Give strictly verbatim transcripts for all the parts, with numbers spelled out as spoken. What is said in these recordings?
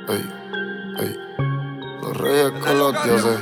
Ey, ey. Los reyes con los dioses.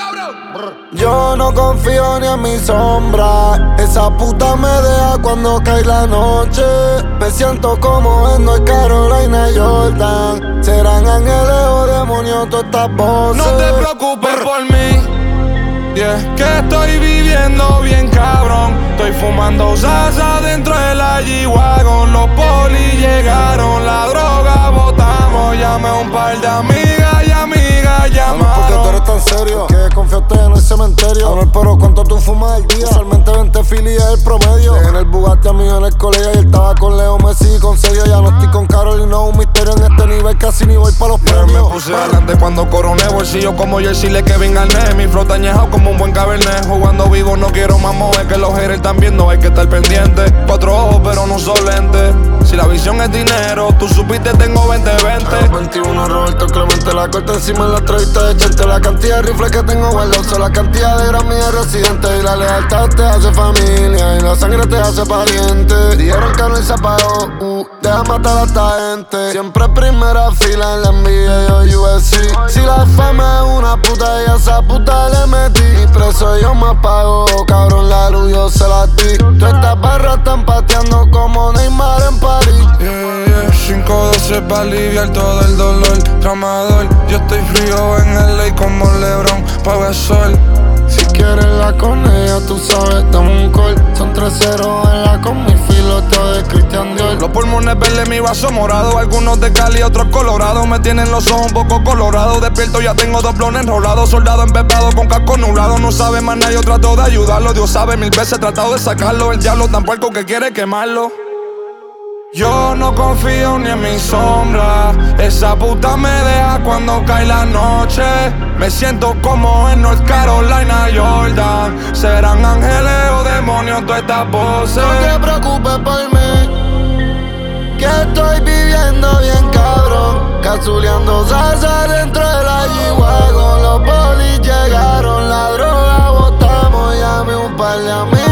Yo no confío ni en mi sombra. Esa puta me deja cuando cae la noche. Me siento como en North Carolina y Jordan. Serán ángeles o demonios todas estas voces. No te preocupes por mí, yeah, que estoy viviendo bien cabrón. Estoy fumando salsa dentro de la G-Wagon. Los polis llegaron, la droga botamos. Llamé a un par de amigas y amigas llamaron. ¿Por qué tú eres tan serio? Que confiaste en el cementerio. Amor, pero ¿cuánto tú fumas al día? Usualmente veinte filis es el promedio. En el Bugatti, amigo en el colegio. Y él estaba con Leo Messi y con Sergio. Ya no estoy con Carol y no es un misterio en este nivel. Casi ni voy pa' los Yeah, premios. me puse adelante cuando coroné. Bolsillo como Jersey, le Kevin Garnett. Mi flota añejado como un buen cabernet. Jugando vivo no quiero más mover. Que los haters están viendo, hay que estar pendiente. Cuatro ojos pero no son lentes. Si la visión es dinero, tú supiste tengo veinte veinte. veintiuno Roberto Clemente, la corta encima en la entrevista de Chente. La cantidad de rifles que tengo guardados, la cantidad de Grammy de residentes. Y la lealtad te hace familia y la sangre te hace pariente. Dijeron que no se apagó, uh, deja matar a esta gente. Siempre primera fila en la N B A y U F C. Si la fama es una puta y a esa puta le metí. Y preso yo me apago, cabrón, la luz yo se la di. Todas estas barras están pateando como Neymar en París. Yeah, yeah, cinco doce pa' aliviar todo el dolor. Tramador, yo estoy frío en L A como LeBron, pa' ver sol. Si quieres la con ella, tú sabes, dame un call. Son tres ceros en la con mi filoteo de Christian Dior. Los pulmones verdes, mi vaso morado. Algunos de Cali, otros colorados. Me tienen los ojos un poco colorados. Despierto, ya tengo dos blones enrolados. Soldado empepado con casco nublado. No sabe más nada, yo trato de ayudarlo. Dios sabe, mil veces he tratado de sacarlo. El diablo tan puerco que quiere quemarlo. Yo no confío ni en mi sombra. Esa puta me deja cuando cae la noche. Me siento como en North Carolina y Jordan. Serán ángeles o demonios todas estas voces. No te preocupes por mí, que estoy viviendo bien cabrón. Cazuleando salsa dentro de la G-Wagon. Los polis llegaron, la droga botamos. Llamé un par de amigos.